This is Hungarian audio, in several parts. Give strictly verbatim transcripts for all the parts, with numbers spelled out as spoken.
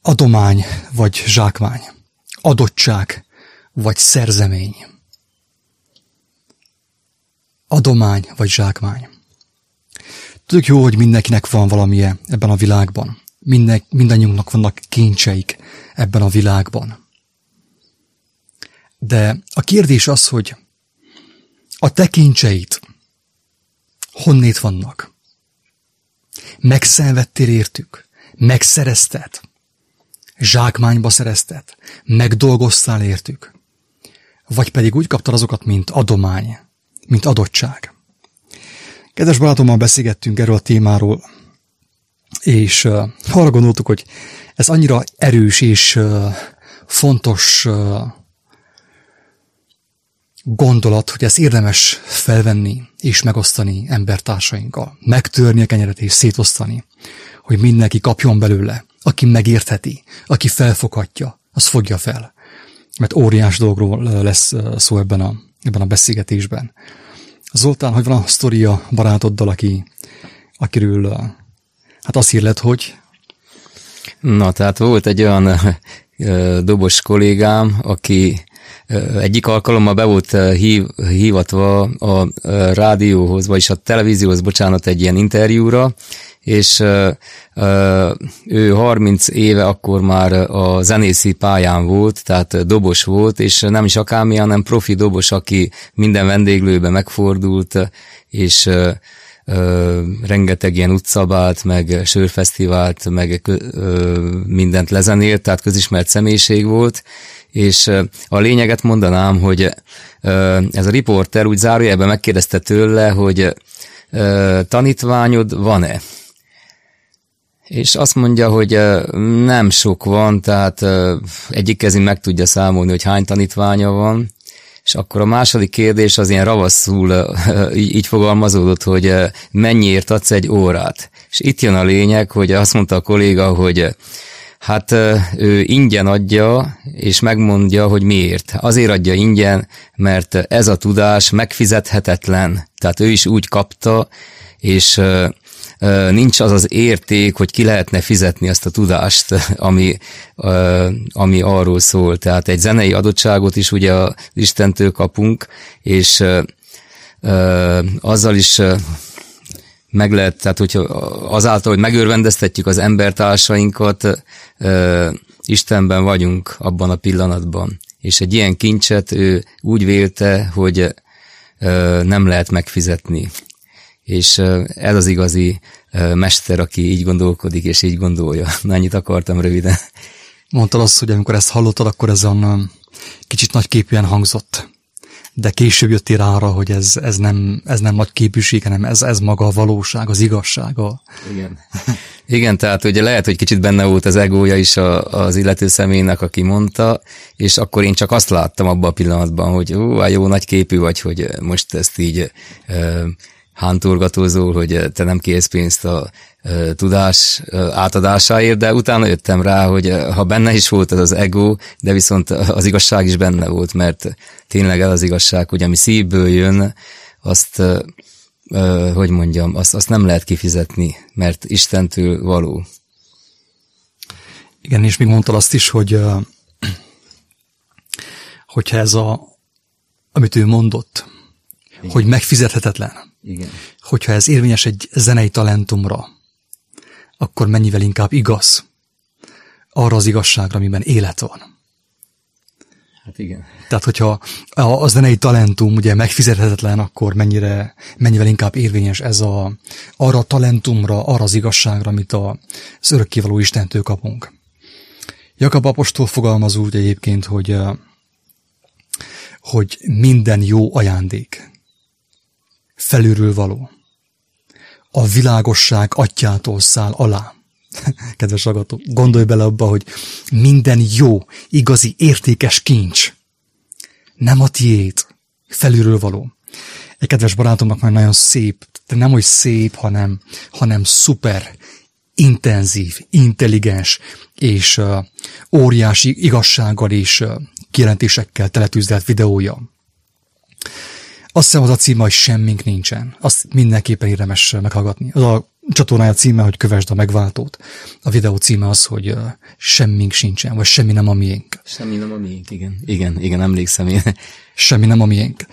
Adomány vagy zsákmány. Adottság vagy szerzemény. Adomány vagy zsákmány. Tudjuk jó, hogy mindenkinek van valamije ebben a világban. Minden, mindannyiunknak vannak kincseik ebben a világban. De a kérdés az, hogy a te kincseit honnét vannak? Megszenvedtél értük? Megszerezted? Zsákmányba szerezted? Megdolgoztál értük? Vagy pedig úgy kaptad azokat, mint adomány, mint adottság? Kedves barátommal beszélgettünk erről a témáról, és uh, arra gondoltuk, hogy ez annyira erős és uh, fontos uh, gondolat, hogy ezt érdemes felvenni és megosztani embertársainkkal. Megtörni a kenyeret és szétosztani, hogy mindenki kapjon belőle. Aki megértheti, aki felfoghatja, az fogja fel. Mert óriás dolgról lesz szó ebben a, ebben a beszélgetésben. Zoltán, hogy van a sztoria barátoddal, aki, akiről hát azt hírlett, hogy... Na, tehát volt egy olyan dobos kollégám, aki egyik alkalommal be volt hív, hívatva a rádióhoz, vagyis a televízióhoz, bocsánat, egy ilyen interjúra, és ő harminc éve akkor már a zenészi pályán volt, tehát dobos volt, és nem is akármilyen, hanem profi dobos, aki minden vendéglőbe megfordult, és rengeteg ilyen utcabált, meg sörfesztivált, meg mindent lezenélt, tehát közismert személyiség volt, és a lényeget mondanám, hogy ez a riporter úgy zárójelben megkérdezte tőle, hogy tanítványod van-e? És azt mondja, hogy nem sok van, tehát egyik kezén meg tudja számolni, hogy hány tanítványa van, és akkor a második kérdés az ilyen ravaszul így, így fogalmazódott, hogy mennyiért adsz egy órát. És itt jön a lényeg, hogy azt mondta a kolléga, hogy hát ő ingyen adja, és megmondja, hogy miért. Azért adja ingyen, mert ez a tudás megfizethetetlen. Tehát ő is úgy kapta, és nincs az az érték, hogy ki lehetne fizetni azt a tudást, ami, ami arról szól. Tehát egy zenei adottságot is ugye az Istentől kapunk, és azzal is meg lehet, tehát hogyha azáltal, hogy megörvendeztetjük az embertársainkat, Istenben vagyunk abban a pillanatban. És egy ilyen kincset ő úgy vélte, hogy nem lehet megfizetni. És ez az igazi mester, aki így gondolkodik, és így gondolja. Na, ennyit akartam röviden. Mondtad azt, hogy amikor ezt hallottad, akkor ez olyan kicsit nagyképűen hangzott. De később jöttél rá arra, hogy ez, ez, nem, ez nem nagy képűség, hanem ez, ez maga a valóság, az igazsága. Igen. Igen, tehát ugye lehet, hogy kicsit benne volt az egója is a, az illető személynek, aki mondta, és akkor én csak azt láttam abban a pillanatban, hogy ó, jó nagy képű vagy, hogy most ezt így uh, hántorgatózol, hogy te nem kérsz pénzt a uh, tudás uh, átadásáért, de utána jöttem rá, hogy uh, ha benne is volt az az ego, de viszont az igazság is benne volt, mert tényleg ez az igazság, hogy ami szívből jön, azt, uh, uh, hogy mondjam, azt, azt nem lehet kifizetni, mert Istentől való. Igen, és még mondtad azt is, hogy uh, hogyha ez a, amit ő mondott, igen, hogy megfizethetetlen, igen, hogyha ez érvényes egy zenei talentumra, akkor mennyivel inkább igaz arra az igazságra, amiben élet van. Hát igen. Tehát, hogyha a zenei talentum ugye megfizethetetlen, akkor mennyire, mennyivel inkább érvényes ez a, arra a talentumra, arra az igazságra, amit az örökkévaló Istentől kapunk. Jakab apostol fogalmaz úgy egyébként, hogy, hogy minden jó ajándék felülről való. A világosság atyától száll alá. Kedves hallgató, gondolj bele abba, hogy minden jó, igazi, értékes kincs nem a tiéd, felülről való. Egy kedves barátomnak már nagyon szép, de nem hogy szép, hanem, hanem szuper, intenzív, intelligens és uh, óriási igazsággal és uh, kijelentésekkel teletűzdelt videója. Azt hiszem az a címe, hogy Semmink nincsen. Azt mindenképpen érdemes meghallgatni. Az a csatornája címe, hogy kövesd a megváltót. A videó címe az, hogy semmink sincsen, vagy semmi nem a miénk. Semmi nem a miénk, igen. Igen, igen, emlékszem én. Semmi nem a miénk.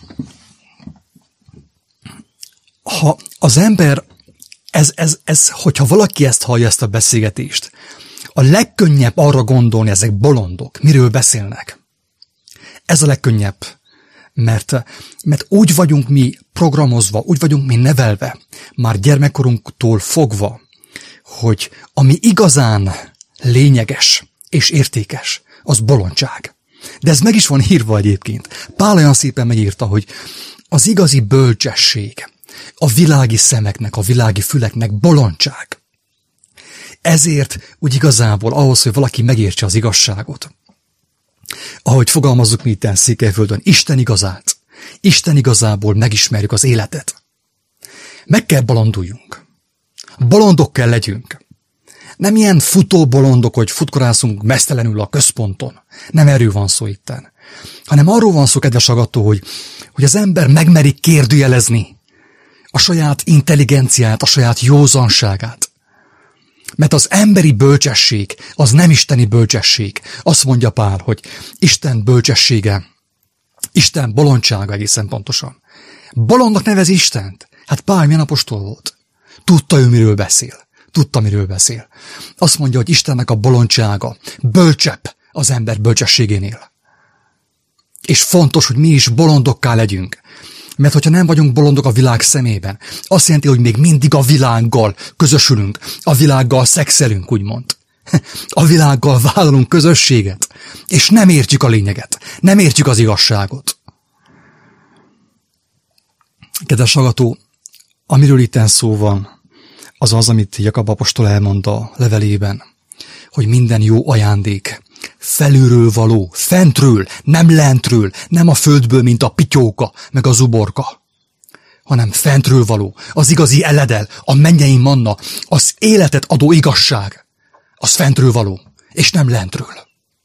Ha az ember, ez, ez, ez, hogyha valaki ezt hallja, ezt a beszélgetést, a legkönnyebb arra gondolni, ezek bolondok, miről beszélnek. Ez a legkönnyebb, mert, mert úgy vagyunk mi programozva, úgy vagyunk mi nevelve, már gyermekkorunktól fogva, hogy ami igazán lényeges és értékes, az bolondság. De ez meg is van írva egyébként. Pál olyan szépen megírta, hogy az igazi bölcsesség a világi szemeknek, a világi füleknek bolondság. Ezért úgy igazából ahhoz, hogy valaki megértse az igazságot, ahogy fogalmazzuk mi itten Székelyföldön, Isten igazát, Isten igazából megismerjük az életet. Meg kell bolonduljunk. Bolondok kell legyünk. Nem ilyen futó bolondok, hogy futkorászunk mesztelenül a központon. Nem erről van szó itten. Hanem arról van szó, kedves hallgató, hogy, hogy az ember megmeri kérdőjelezni a saját intelligenciát, a saját józanságát. Mert az emberi bölcsesség, az nem isteni bölcsesség. Azt mondja Pál, hogy Isten bölcsessége, Isten bolondsága egészen pontosan. Bolondnak nevezi Istent. Hát Pál milyen apostol volt? Tudta ő, miről beszél. Tudta, miről beszél. Azt mondja, hogy Istennek a bolondsága bölcsebb az ember bölcsességénél. És fontos, hogy mi is bolondokká legyünk. Mert hogyha nem vagyunk bolondok a világ szemében, azt jelenti, hogy még mindig a világgal közösülünk, a világgal szexelünk, úgymond. A világgal vállalunk közösséget, és nem értjük a lényeget, nem értjük az igazságot. Kedves hallgató, amiről itten szó van, az az, amit Jakab apostol elmond a levelében, hogy minden jó ajándék felülről való, fentről, nem lentről, nem a földből, mint a pityóka, meg a zuborka, hanem fentről való, az igazi eledel, a mennyei manna, az életet adó igazság, az fentről való, és nem lentről.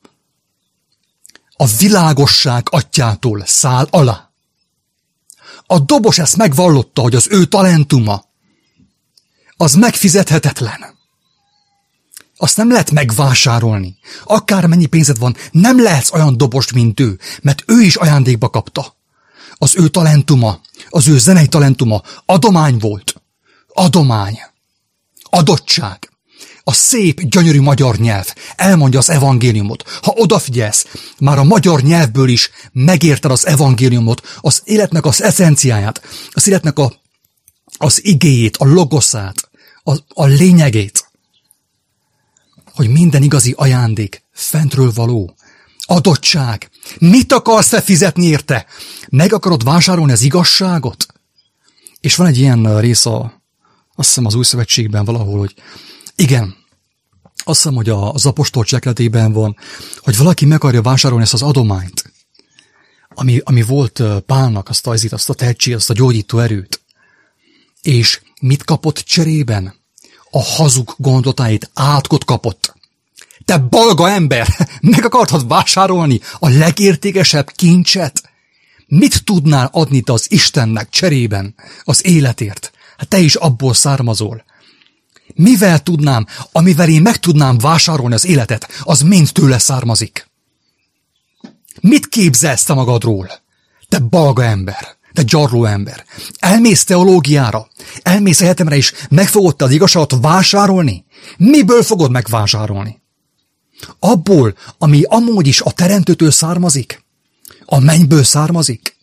A világosság atyától száll alá. A dobos ezt megvallotta, hogy az ő talentuma, az megfizethetetlen. Azt nem lehet megvásárolni. Akármennyi pénzed van, nem lehetsz olyan dobost, mint ő, mert ő is ajándékba kapta. Az ő talentuma, az ő zenei talentuma adomány volt. Adomány. Adottság. A szép, gyönyörű magyar nyelv elmondja az evangéliumot. Ha odafigyelsz, már a magyar nyelvből is megérted az evangéliumot, az életnek az eszenciáját, az életnek a, az igéjét, a logoszát, a, a lényegét. Hogy minden igazi ajándék fentről való. Adottság. Mit akarsz te fizetni érte? Meg akarod vásárolni az igazságot? És van egy ilyen rész a, azt hiszem az Új Szövetségben valahol, hogy igen, azt hiszem, hogy az apostol cselekedetében van, hogy valaki meg akarja vásárolni ezt az adományt, ami, ami volt Pálnak, azt a, azt a tehetség, azt a gyógyító erőt. És mit kapott cserében? A hazug gondolatáit, átkot kapott. Te balga ember, meg akartad vásárolni a legértékesebb kincset? Mit tudnál adni te az Istennek cserében az életért? Hát te is abból származol. Mivel tudnám, amivel én meg tudnám vásárolni az életet, az mind tőle származik. Mit képzelsz te magadról? Te balga ember, te gyarló ember. Elmész teológiára, elmész egyetemre is, meg fogod te az igazságot vásárolni? Miből fogod megvásárolni? Abból, ami amúgy is a teremtőtől származik? A mennyből származik?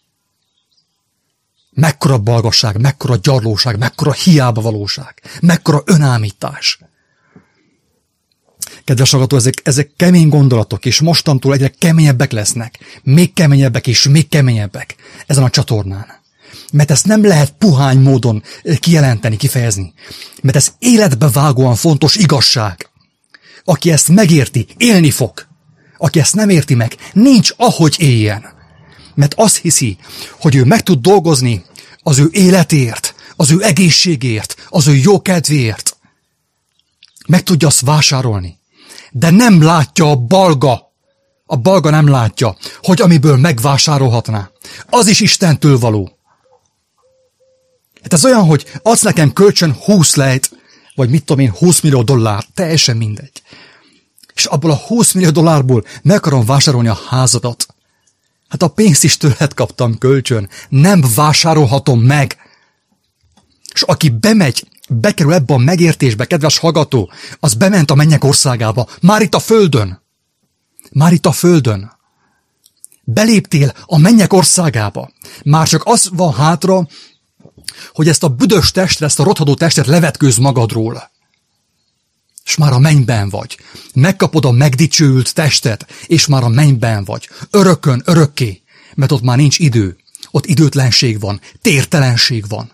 Mekkora balgasság, mekkora gyarlóság, mekkora hiába valóság, mekkora önállítás. Kedves hallgató, ezek, ezek kemény gondolatok, és mostantól egyre keményebbek lesznek. Még keményebbek és még keményebbek ezen a csatornán. Mert ezt nem lehet puhány módon kijelenteni, kifejezni. Mert ez életbe vágóan fontos igazság. Aki ezt megérti, élni fog. Aki ezt nem érti meg, nincs ahogy éljen. Mert azt hiszi, hogy ő meg tud dolgozni az ő életért, az ő egészségért, az ő jókedvéért. Meg tudja azt vásárolni. De nem látja a balga, a balga nem látja, hogy amiből megvásárolhatná, az is Istentől való. Hát ez olyan, hogy adsz nekem kölcsön húsz lejt, vagy mit tudom én, húsz millió dollár, teljesen mindegy. És abból a húsz millió dollárból meg akarom vásárolni a házadat. Hát a pénzt is tőled kaptam kölcsön. Nem vásárolhatom meg. És aki bemegy, bekerül ebbe a megértésbe, kedves hallgató, az bement a mennyek országába. Már itt a földön. Már itt a földön. Beléptél a mennyek országába. Már csak az van hátra, hogy ezt a büdös testet, ezt a rothadó testet levetkőz magadról. És már a mennyben vagy. Megkapod a megdicsőült testet, és már a mennyben vagy. Örökön, örökké. Mert ott már nincs idő. Ott időtlenség van. Tértelenség van.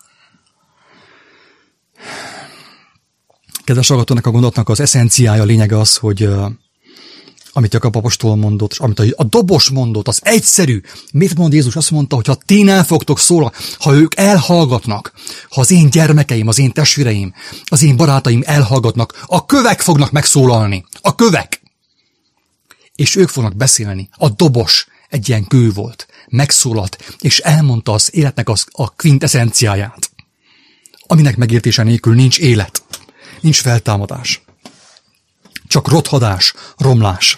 Kedves hallgatónak, a gondolatnak az eszenciája, a lényege az, hogy uh, amit Jakab apostol mondott, és amit a, a dobos mondott, az egyszerű. Mit mond Jézus? Azt mondta, hogy ha ti nem fogtok szólni, ha ők elhallgatnak, ha az én gyermekeim, az én testvéreim, az én barátaim elhallgatnak, a kövek fognak megszólalni. A kövek! És ők fognak beszélni. A dobos egy ilyen kő volt. Megszólalt, és elmondta az életnek az, a quintessenciáját. Aminek megértése nélkül nincs élet. Nincs feltámadás. Csak rothadás, romlás.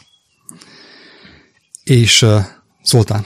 És uh, Zoltán.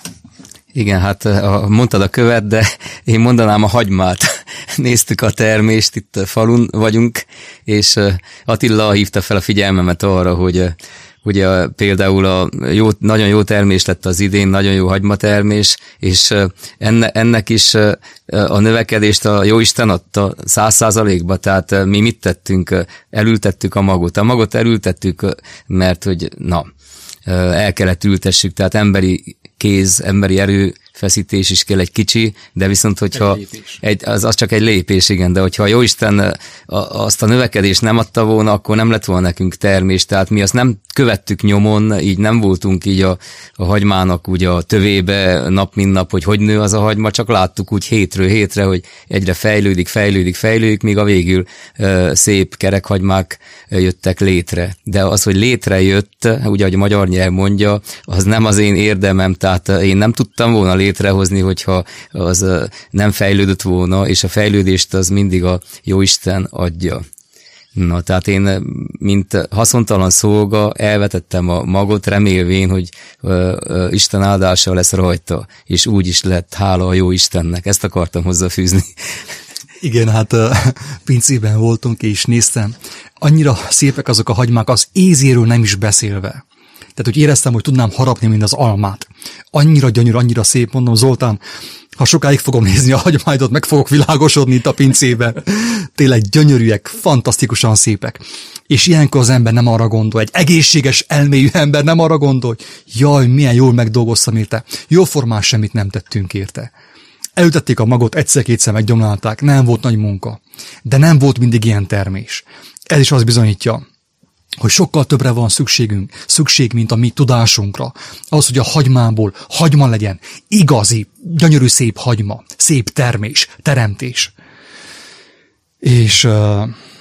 Igen, hát a, mondtad a követ, de én mondanám a hagymát. Néztük a termést, itt a falun vagyunk, és uh, Attila hívta fel a figyelmemet arra, hogy uh, ugye például a jó, nagyon jó termés lett az idén, nagyon jó hagymatermés, és uh, enne, ennek is uh, a növekedést a Jóisten adta száz százalékba, tehát uh, mi mit tettünk? Uh, elültettük a magot. A magot elültettük, uh, mert hogy na, uh, el kellett ültessük, tehát emberi kéz, emberi erőfeszítés is kell egy kicsi, de viszont, hogyha egy egy, az, az csak egy lépés, igen, de hogyha a Jóisten a, azt a növekedést nem adta volna, akkor nem lett volna nekünk termés, tehát mi azt nem követtük nyomon, így nem voltunk így a, a hagymának úgy a tövébe nap mint nap, hogy hogy nő az a hagyma, csak láttuk úgy hétről hétre, hogy egyre fejlődik, fejlődik, fejlődik, míg a végül uh, szép kerekhagymák jöttek létre. De az, hogy létrejött, ugye, ahogy a magyar nyelv mondja, az nem az én érdemem, tehát én nem tudtam volna létrehozni, hogyha az nem fejlődött volna, és a fejlődést az mindig a Jóisten adja. Na, tehát én, mint haszontalan szolga, elvetettem a magot, remélvén, hogy uh, uh, Isten áldása lesz rajta, és úgy is lett, hála a jó Istennek. Ezt akartam hozzáfűzni. Igen, hát uh, pincében voltunk, és néztem. Annyira szépek azok a hagymák, az ízéről nem is beszélve. Tehát, hogy éreztem, hogy tudnám harapni, mint az almát. Annyira gyönyörű, annyira szép, mondom, Zoltán, ha sokáig fogom nézni a hagymáidat, meg fogok világosodni itt a pincében. Tényleg gyönyörűek, fantasztikusan szépek. És ilyenkor az ember nem arra gondol, egy egészséges elmélyű ember nem arra gondol, hogy jaj, milyen jól megdolgoztam érte. Jóformán semmit nem tettünk érte. Elültették a magot, egyszer-kétszer meggyomlálták, nem volt nagy munka. De nem volt mindig ilyen termés. Ez is azt bizonyítja, hogy sokkal többre van szükségünk, szükség, mint a mi tudásunkra. Az, hogy a hagymából hagyma legyen, igazi, gyönyörű szép hagyma, szép termés, teremtés. És uh,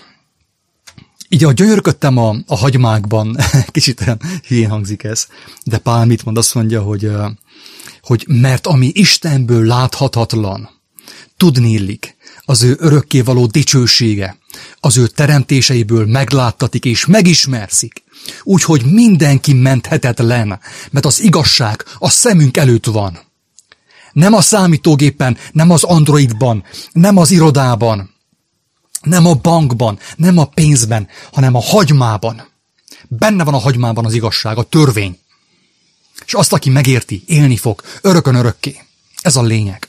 így a gyönyörködtem a, a hagymákban, kicsit olyan hülyén hangzik ez, de Pál mit mond? Azt mondja, hogy, uh, hogy mert ami Istenből láthatatlan, tudni illik, az ő örökkévaló dicsősége, az ő teremtéseiből megláttatik és megismerszik, úgyhogy mindenki menthetetlen, mert az igazság a szemünk előtt van. Nem a számítógépen, nem az Androidban, nem az irodában, nem a bankban, nem a pénzben, hanem a hagymában. Benne van a hagymában az igazság, a törvény. És azt, aki megérti, élni fog, örökön örökké. Ez a lényeg.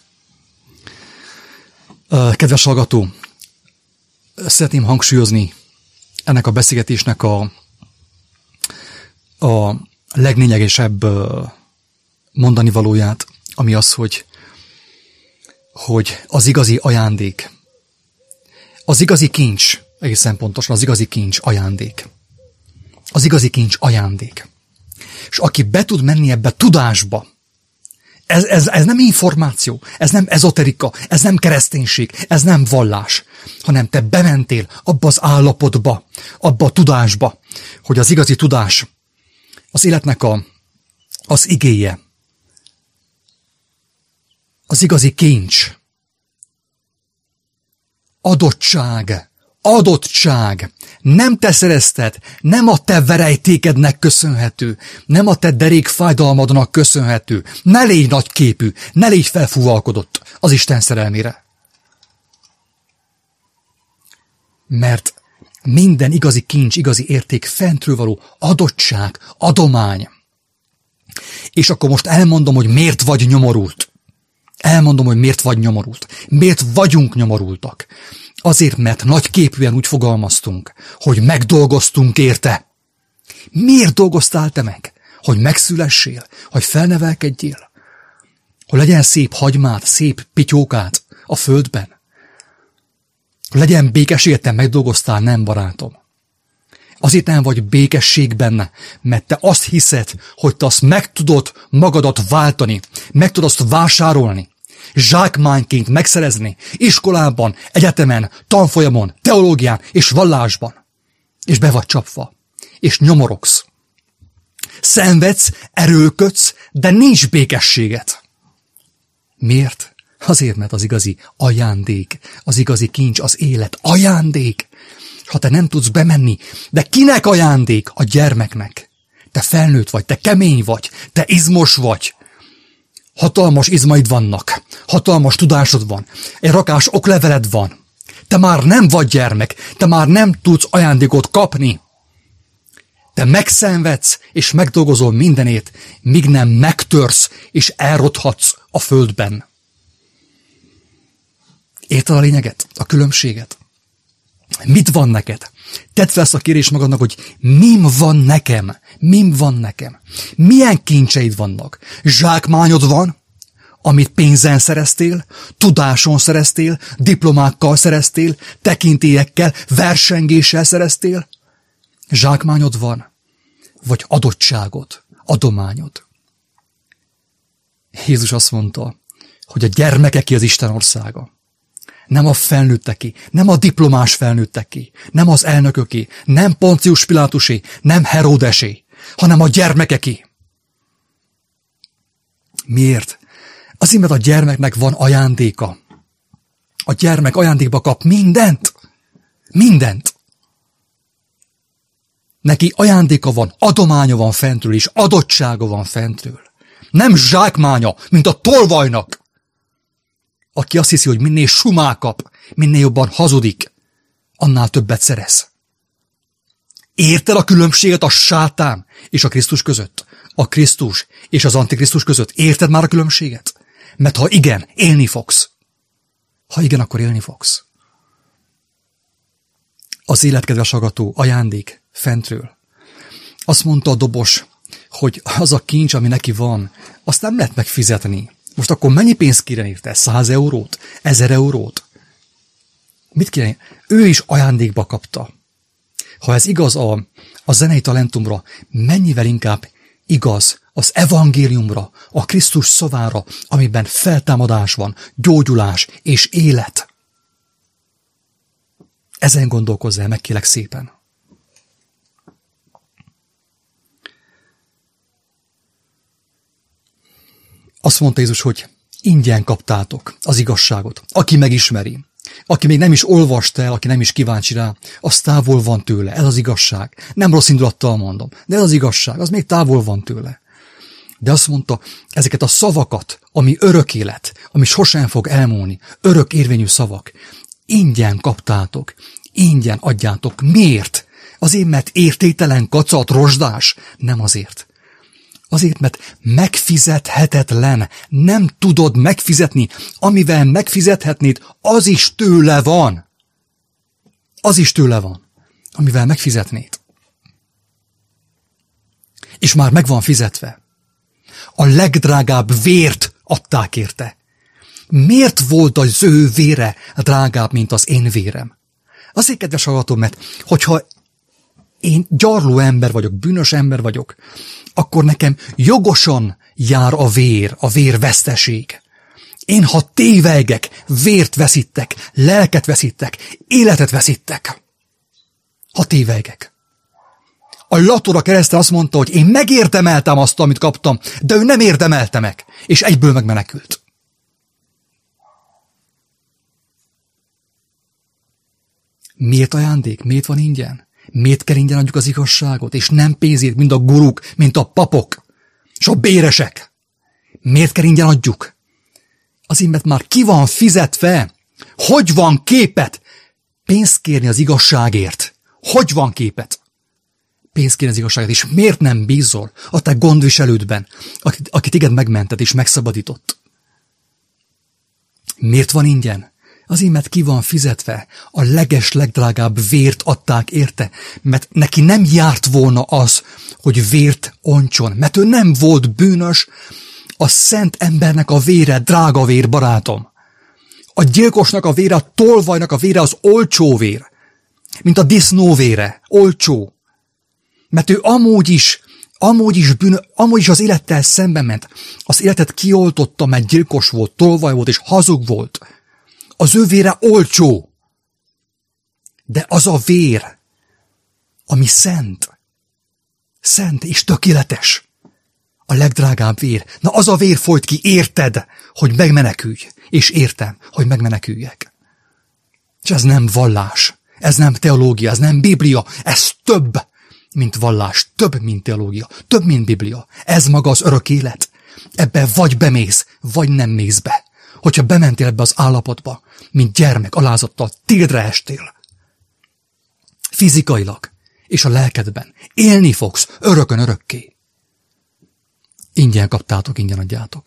Kedves hallgató, szeretném hangsúlyozni ennek a beszélgetésnek a, a leglényegesebb mondani valóját, ami az, hogy, hogy az igazi ajándék, az igazi kincs, egészen pontosan az igazi kincs ajándék. Az igazi kincs ajándék. És aki be tud menni ebbe tudásba, Ez, ez, ez nem információ, ez nem ezoterika, ez nem kereszténység, ez nem vallás, hanem te bementél abba az állapotba, abba a tudásba, hogy az igazi tudás, az életnek a, az igéje, az igazi kincs, adottság, adottság, nem te szerezted, nem a te verejtékednek köszönhető, nem a te derék fájdalmadnak köszönhető. Ne légy nagyképű, ne légy felfúvalkodott az Isten szerelmére. Mert minden igazi kincs, igazi érték fentről való adottság, adomány. És akkor most elmondom, hogy miért vagy nyomorult. Elmondom, hogy miért vagy nyomorult. Miért vagyunk nyomorultak. Azért, mert nagyképűen úgy fogalmaztunk, hogy megdolgoztunk érte. Miért dolgoztál te meg? Hogy megszülessél, hogy felnevelkedjél, hogy legyen szép hagymát, szép pityókát a földben. Hogy legyen békességet, te megdolgoztál, nem barátom. Azért nem vagy békességben, mert te azt hiszed, hogy te azt meg tudod magadat váltani, meg tudod azt vásárolni, zsákmányként megszerezni, iskolában, egyetemen, tanfolyamon, teológián és vallásban. És be vagy csapva, és nyomorogsz. Szenvedsz, erőlködsz, de nincs békességet. Miért? Azért, mert az igazi ajándék, az igazi kincs, az élet ajándék. Ha te nem tudsz bemenni, de kinek ajándék? A gyermeknek. Te felnőtt vagy, te kemény vagy, te izmos vagy. Hatalmas izmaid vannak, hatalmas tudásod van, egy rakás okleveled van. Te már nem vagy gyermek, te már nem tudsz ajándékot kapni. Te megszenvedsz és megdolgozol mindenét, míg nem megtörsz és elrothatsz a földben. Érted a lényeget? A különbséget? Mit van neked? Tedd fel ezt a kérést magadnak, hogy mim van nekem? Mim van nekem? Milyen kincseid vannak? Zsákmányod van, amit pénzen szereztél, tudáson szereztél, diplomákkal szereztél, tekintélyekkel, versengéssel szereztél? Zsákmányod van? Vagy adottságod, adományod? Jézus azt mondta, hogy a gyermekeké az Isten országa. Nem a felnőtteké, nem a diplomás felnőtteké, nem az elnököké, nem Poncius Pilátusé, nem Heródesé, hanem a gyermekeké. Miért? Azért, mert a gyermeknek van ajándéka. A gyermek ajándékba kap mindent. Mindent. Neki ajándéka van, adománya van fentről, és adottsága van fentről. Nem zsákmánya, mint a tolvajnak, aki azt hiszi, hogy minél sumá kap, minél jobban hazudik, annál többet szerez. Érted a különbséget a sátán és a Krisztus között? A Krisztus és az Antikrisztus között? Érted már a különbséget? Mert ha igen, élni fogsz. Ha igen, akkor élni fogsz. Az életkedves hallgató ajándék fentről. Azt mondta a dobos, hogy az a kincs, ami neki van, azt nem lehet megfizetni. Most akkor mennyi pénzt kérjen érte? Száz eurót? Ezer eurót? Mit kérjen? Ő is ajándékba kapta. Ha ez igaz a, a zenei talentumra, mennyivel inkább igaz az evangéliumra, a Krisztus szavára, amiben feltámadás van, gyógyulás és élet. Ezen gondolkozzál meg, kérlek szépen. Azt mondta Jézus, hogy ingyen kaptátok az igazságot. Aki megismeri, aki még nem is olvasta el, aki nem is kíváncsi rá, az távol van tőle. Ez az igazság. Nem rossz indulattal mondom, de ez az igazság, az még távol van tőle. De azt mondta, ezeket a szavakat, ami örök élet, ami sosem fog elmúlni, örök érvényű szavak, ingyen kaptátok, ingyen adjátok. Miért? Azért, mert értéktelen, kacat, rozsdás? Nem azért. Azért, mert megfizethetetlen, nem tudod megfizetni. Amivel megfizethetnéd, az is tőle van. Az is tőle van, amivel megfizetnéd. És már meg van fizetve. A legdrágább vért adták érte. Miért volt az ő vére drágább, mint az én vérem? Azért, kedves hallgatom, mert hogyha én gyarló ember vagyok, bűnös ember vagyok, akkor nekem jogosan jár a vér, a vérveszteség. Én, ha tévegek, vért veszítek, lelket veszítek, életet veszítek. Ha tévegek. A Latora kereszten azt mondta, hogy én megérdemeltem azt, amit kaptam, de ő nem érdemelte meg, és egyből megmenekült. Miért ajándék? Miért van ingyen? Miért kell ingyen adjuk az igazságot? És nem pénzért, mint a guruk, mint a papok, és a béresek. Miért kell ingyen adjuk? Azért, mert már ki van fizetve. Hogy van képet? Pénzt kérni az igazságért. Hogy van képet? Pénzt kérni az igazságért. És miért nem bízol a te gondviselődben, akit, akit téged megmentett és megszabadított? Miért van ingyen? Azért, mert ki van fizetve. A leges, legdrágább vért adták érte, mert neki nem járt volna az, hogy vért ontson, mert ő nem volt bűnös. A szent embernek a vére, drága vér, barátom. A gyilkosnak a vére, a tolvajnak a vére az olcsó vér. Mint a disznó vére, olcsó. Mert ő amúgy is, amúgy is, bűn, amúgy is az élettel szembe ment. Az életet kioltotta, mert gyilkos volt, tolvaj volt és hazug volt. Az ő vére olcsó. De az a vér, ami szent, szent és tökéletes. A legdrágább vér. Na az a vér folyt ki, érted, hogy megmenekülj. És értem, hogy megmeneküljek. És ez nem vallás, ez nem teológia, ez nem Biblia, ez több, mint vallás, több, mint teológia, több, mint Biblia. Ez maga az örök élet. Ebbe vagy bemész, vagy nem mész be. Hogyha bementél ebbe az állapotba, mint gyermek, alázattal, térdre estél. Fizikailag, és a lelkedben. Élni fogsz, örökön örökké. Ingyen kaptátok, ingyen adjátok.